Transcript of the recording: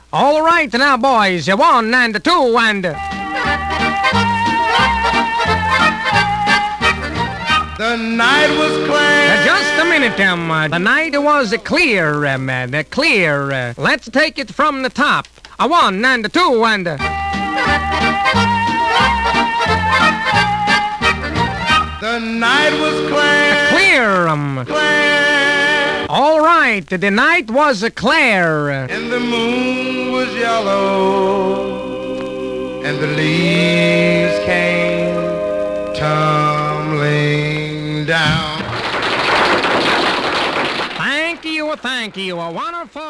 All right now, boys, 1 and 2 and... The night was clear. Just a minute, the night was clear, clear. Let's take it from the top. 1 and 2 and... The night was clear. Clear, Clear. All right, the night was clear. And the moon was yellow. And the leaves came tumbling down. Thank you, a wonderful...